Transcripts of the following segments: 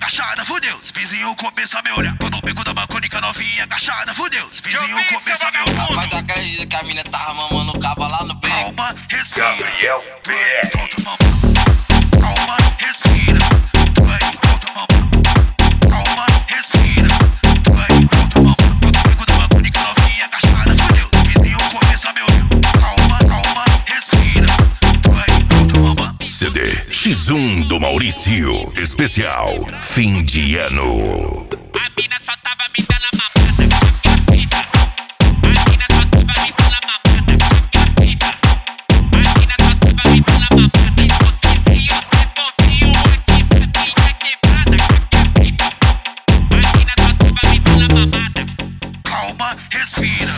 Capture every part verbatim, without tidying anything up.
agachada, fudeu. Os vizinhos começam a me olhar. Tô no beco da maconica novinha agachada, fudeu. Os vizinhos começam a me olhar. Mas tu acredita que a mina tava mamando o cabo lá no beco? Calma, respira. Gabriel P R. Volta, mamãe. Calma, respira. Vai, volta, mamãe. Calma, respira. Vai, volta, mamãe. Tô no beco da maconica novinha agachada, fudeu. Os vizinhos começam a me olhar. Calma, calma, respira. Vai, volta, mamãe. C D X um do Maurício. Especial fim de ano. A mina só tava me dando a mamada, que a fita. A mina só tava me dando a mamada, que a fita. A mina só tava me dando a mamada. E os vizinhos se moviam aqui da minha quebrada, que a fita. A mina só tava me dando a mamada. Calma, respira.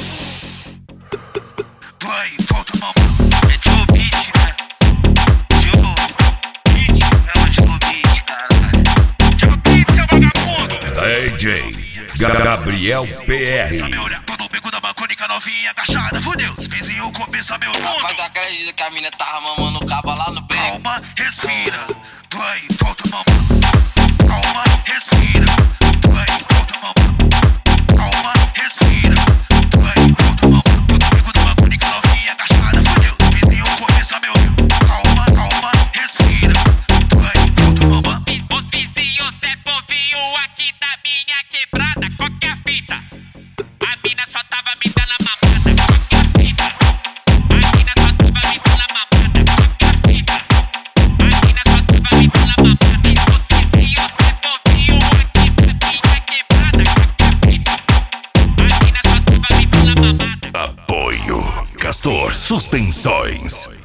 Vai, volta, mamãe. É Joe Beat, né? Joe Beat, é o Joe Beat, caralho. Joe Beat, seu vagabundo! D J Gabriel P R. Me olhar, tô no beco da maconica novinha agachada, fudeu. Os vizinhos começam a me olhar. Mas tu acredita que a mina tava mamando o cabo lá no beco? Calma, respira. Vai, volta, mamãe. Calma, respira. Vai, volta, mamãe. Calma, respira. Vai, volta, mamãe. Tô no beco da maconica novinha agachada, fudeu. Os vizinhos começam a me olhar. Calma, calma, respira. Vai, volta, mamãe. Os vizinhos se moviam aqui da minha quebrada, qualquer fita. A mina só tava me dando a mamada, qualquer fita. A mina só tava me dando a mamada, qualquer fita. A mina só tava me dando a mamada. E os vizinhos se moviam aqui da minha quebrada, qualquer fita. A mina só tava me dando a mamada. Apoio Castor Suspensões.